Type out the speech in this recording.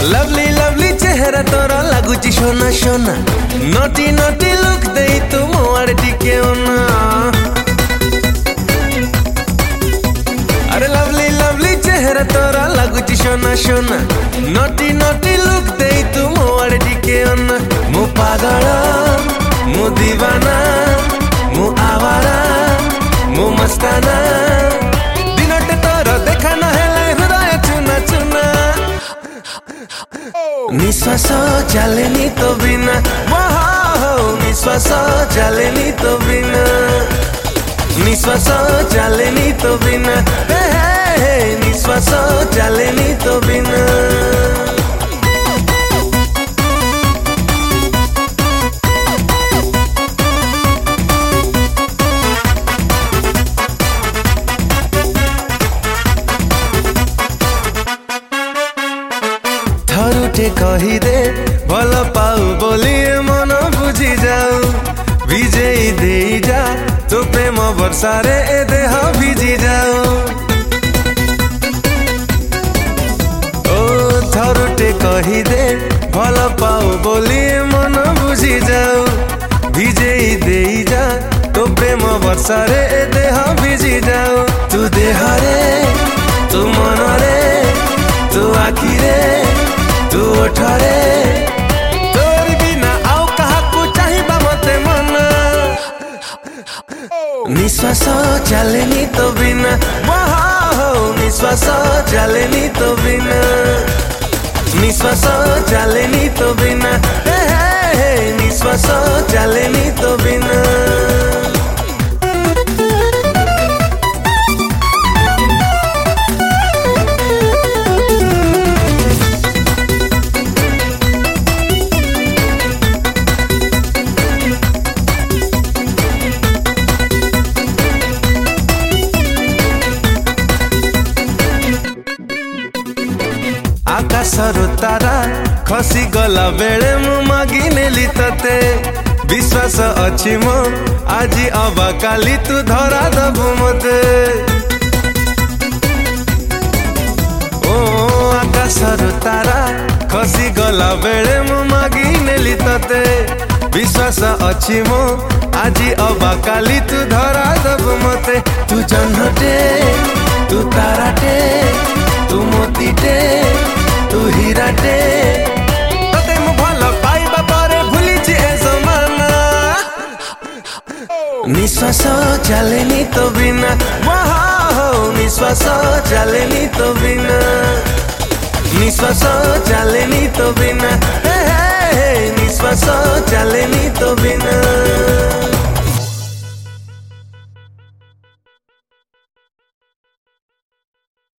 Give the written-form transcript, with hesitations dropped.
Lovely lovely चेहरा तोरा लगुची सोना सोना नोटी नोटी लुक दे तू मोर टिके ओना। अरे लवली लवली चेहरा तोरा लगुची सोना सोना नोटी नोटी लुक दे तू मोर टिके ओना। मु पागल मु दीवाना मु आवारा मु मस्ताना दिनटे तोरा देखा न हेले हृदय चुना चुना। निश्वास चलेनी तो बिना निश्वास चलेनी तो बिना निश्वास चलेनी तो बिना निश्वास चलेनी तो बिना। थरुटे कही दे भल पाऊ बोली मन बुझी जाऊ विजयी दे जा तो प्रेम वर्षारे ए देह भिजी जाऊ। ओ थरुटे कही दे भल पाऊ बोली मन बुझी जाऊ विजयी दे जा तो प्रेम वर्षारे ए देह भिजी जाऊ। तू देहरे तू मनरे तू आखिरे तू उठरे तोर बिना आउ काहाकू चाहिबा मते मन। निश्वास चलेनी तो बिना निश्वास चलेनी तो बिना निश्वास चलेनी तो बिना निश्वास चलेनी तो बिना। आकाशरु तारा खसी गला बेले मु मागी नेली तते विश्वास अछि मो आजी अबा काली तू धरा दबु मते। ओ आकाशरु तारा खसी गला बेले मु मागी नेली तते विश्वास अछि मो आजी अबा काली तू धरा दबु मते। तू जन्नटे तू ताराटे तू मोतीटे तू हीराटे तते मु भल पाइबा परे भूलिछि ए जमाना। निश्वास चलेनी तो बिना निश्वास चलेनी तो बिना निश्वास चलेनी तो बिना निश्वास चलेनी तो बिना।